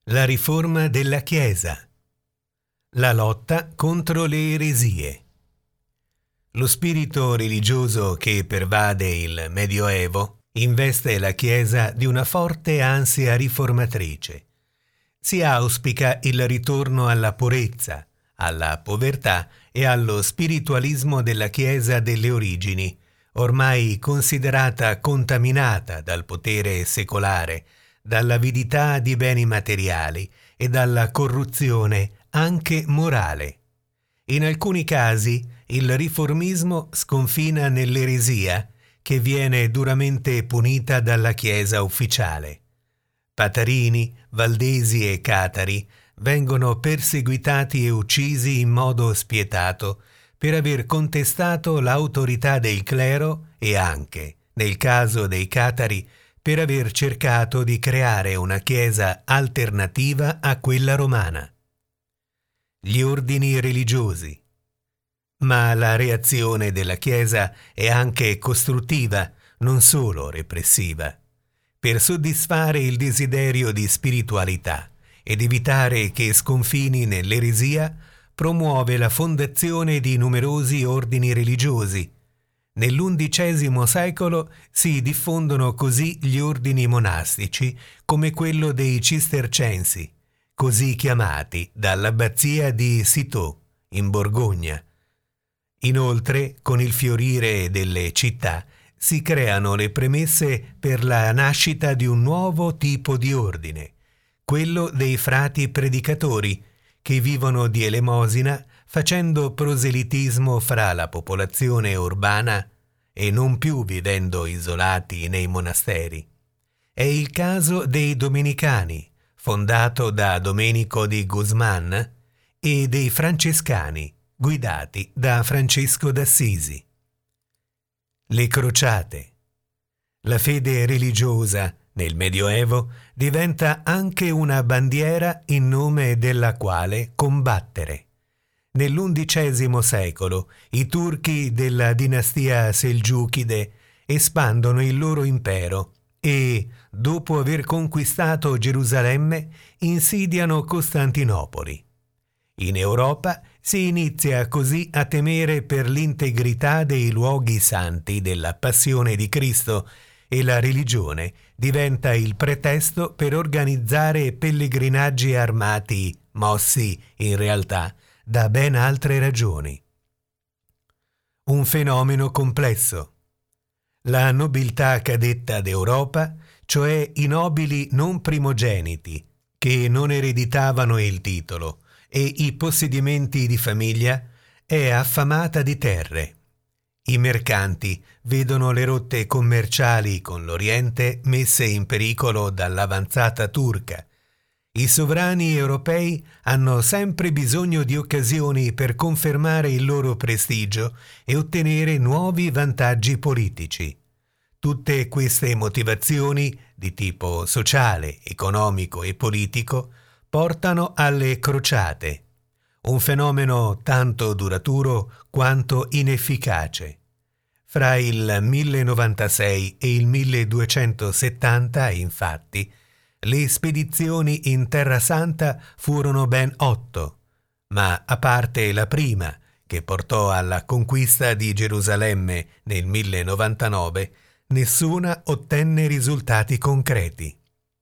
La riforma della Chiesa. La lotta contro le eresie. Lo spirito religioso che pervade il Medioevo investe la Chiesa di una forte ansia riformatrice. Si auspica il ritorno alla purezza, alla povertà e allo spiritualismo della Chiesa delle origini, ormai considerata contaminata dal potere secolare, dall'avidità di beni materiali e dalla corruzione anche morale. In alcuni casi il riformismo sconfina nell'eresia, che viene duramente punita dalla Chiesa ufficiale. Patarini, Valdesi e Catari vengono perseguitati e uccisi in modo spietato per aver contestato l'autorità del clero e anche, nel caso dei Catari, per aver cercato di creare una chiesa alternativa a quella romana. Gli ordini religiosi. Ma la reazione della Chiesa è anche costruttiva, non solo repressiva. Per soddisfare il desiderio di spiritualità ed evitare che sconfini nell'eresia, promuove la fondazione di numerosi ordini religiosi. Nell'undicesimo secolo si diffondono così gli ordini monastici come quello dei Cistercensi, così chiamati dall'abbazia di Citeaux, in Borgogna. Inoltre, con il fiorire delle città, si creano le premesse per la nascita di un nuovo tipo di ordine, quello dei frati predicatori, che vivono di elemosina facendo proselitismo fra la popolazione urbana e non più vivendo isolati nei monasteri. È il caso dei Domenicani, fondato da Domenico di Guzman, e dei Francescani, guidati da Francesco d'Assisi. Le crociate. La fede religiosa nel Medioevo diventa anche una bandiera in nome della quale combattere. Nell'undicesimo secolo i turchi della dinastia Selgiukide espandono il loro impero e, dopo aver conquistato Gerusalemme, insidiano Costantinopoli. In Europa si inizia così a temere per l'integrità dei luoghi santi della Passione di Cristo e la religione diventa il pretesto per organizzare pellegrinaggi armati, mossi, in realtà, da ben altre ragioni. Un fenomeno complesso. La nobiltà cadetta d'Europa, cioè i nobili non primogeniti, che non ereditavano il titolo, e i possedimenti di famiglia, è affamata di terre. I mercanti vedono le rotte commerciali con l'Oriente messe in pericolo dall'avanzata turca. I sovrani europei hanno sempre bisogno di occasioni per confermare il loro prestigio e ottenere nuovi vantaggi politici. Tutte queste motivazioni di tipo sociale, economico e politico portano alle crociate, un fenomeno tanto duraturo quanto inefficace. Fra il 1096 e il 1270, infatti, le spedizioni in Terra Santa furono ben 8, ma a parte la prima, che portò alla conquista di Gerusalemme nel 1099, nessuna ottenne risultati concreti.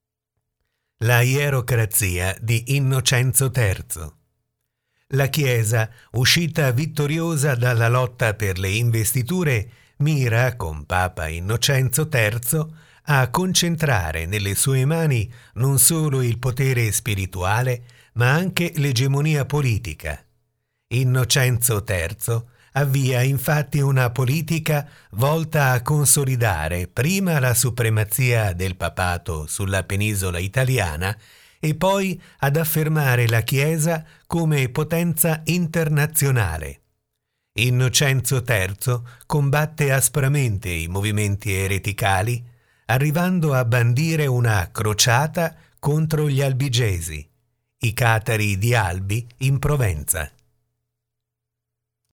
La ierocrazia di Innocenzo III. La Chiesa, uscita vittoriosa dalla lotta per le investiture, mira, con Papa Innocenzo III, a concentrare nelle sue mani non solo il potere spirituale, ma anche l'egemonia politica. Innocenzo III avvia infatti una politica volta a consolidare prima la supremazia del papato sulla penisola italiana e poi ad affermare la Chiesa come potenza internazionale. Innocenzo III combatte aspramente i movimenti ereticali, arrivando a bandire una crociata contro gli albigesi, i catari di Albi in Provenza.